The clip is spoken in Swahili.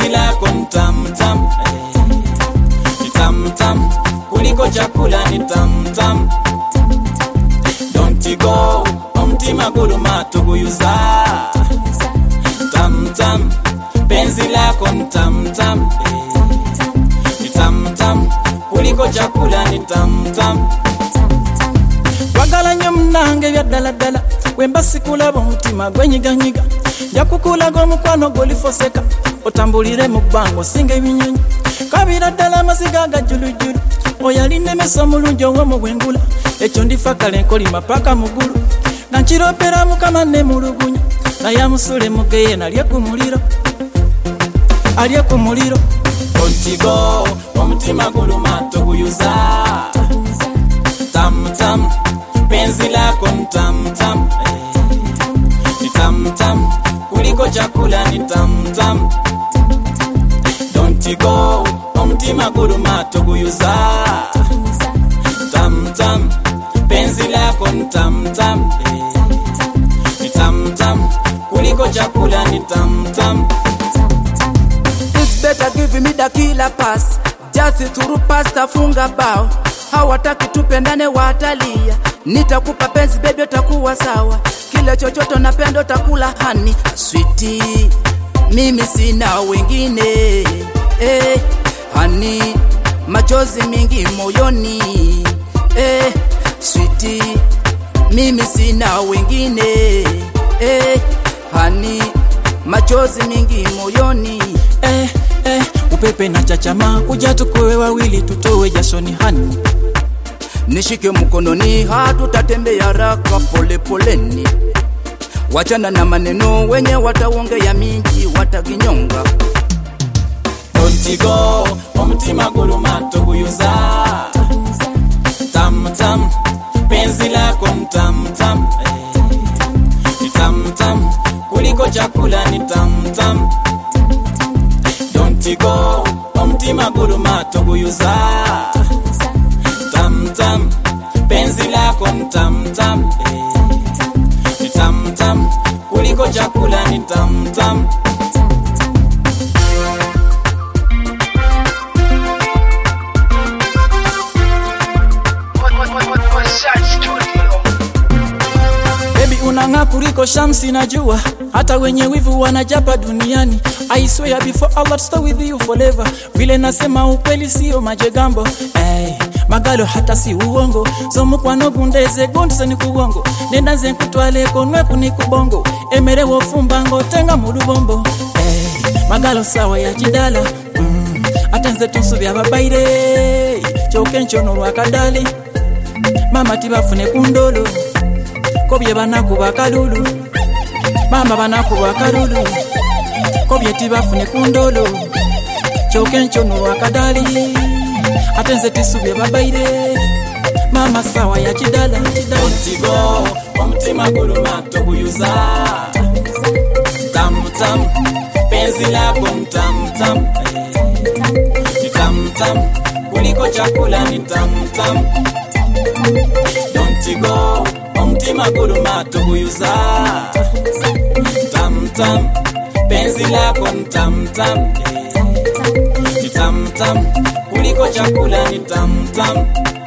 lako ni tamu tamu, ni tamu tamu kuliko chakula, ni tamu tamu. Don't go, omutima guluma tuguyuza. Tamu tamu, penzi lako ni tamu tamu, ni tamu tamu kuliko chakula, ni tamu tamu. Wagala nnyo munange bya ddala ddala, wemba sikulaba omutima gwenyiganyiga. Jakukulaga omukwano golifoseka, otambulire mu bbanga osinga ebinyonyi. Kabira ddala amaziga agajulujulu, oyalinda emeso omulungi ow'omu bwengula. Ekyo ndifa kale nkolima paka mugulu, nga nkiropera mukama ne mulugunya. Naye amusule mugeye nalye ku muliro, alye ku muliro. Ontigo omutima guluma toguyuza. Tamu tamu, penzi lako ni tamu tamu, ni tamu tamu kuliko chakula, ni tamu tamu. Don't go, omutima guluma toguyuza. Tamu tamu, penzi lako ni tamu tamu, ni tamu tamu kuliko chakula, ni tamu tamu. It's better give me the killer pass, just through pasta funga bao. Hawataki tupendane watalia, nitakupa penzi baby utakuwa sawa. Kile chochote napenda utakula hani, sweetie mimi sina wengine. Hani machozi mingi moyoni, sweetie mimi sina wengine. Hani machozi mingi moyoni. Upepe na chachama kuja tukowe wawili tutowe jasoni hani. Nishike mkononi hatutatembea haraka pole poleni. Wachana na maneno wenye wataongea mingi wataginyonga. Don't go, omutima guluma toguyuza. Tamu tamu, penzi lako ni tamu tamu, ni tamu tamu kuliko chakula, ni tamu tamu. Don't go, omutima guluma toguyuza. Tamu tamu, penzi lako ni tamu tamu, ni tamu tamu kuliko chakula, ni tamu tamu. Baby unanga kuliko shamsi na jua, hata wenye wivu wanajapa duniani. I swear before Allah to stay with you forever. Vile nasema ukweli sio majegambo, magalo hata si uongo. So mukwano gundeze gundise ni kubongo, nenda nze nkutwale konwe kunikubongo. Emere wofumbango tenga mulubombo, magalo sawa ya kidala. Atenze tunsubi ababaire, choke nchono lwakadali. Mama tibafune kundolo, kobye banakuba kalulu. Mama banakuba kalulu, kobye tibafune kundolo, choke nchono lwakadali. Atenze tisubye babaire, mama sawa ya kidala. Don't go, omutima guluma toguyuza. Tamu tamu, penzi lako ni tamu tamu, ni tamu tamu kuliko chakula, ni tamu tamu. Don't go, omutima guluma toguyuza. Tamu tamu, penzi lako ni tamu tamu, ni tamu tamu kuliko chakula, ni tamu tamu.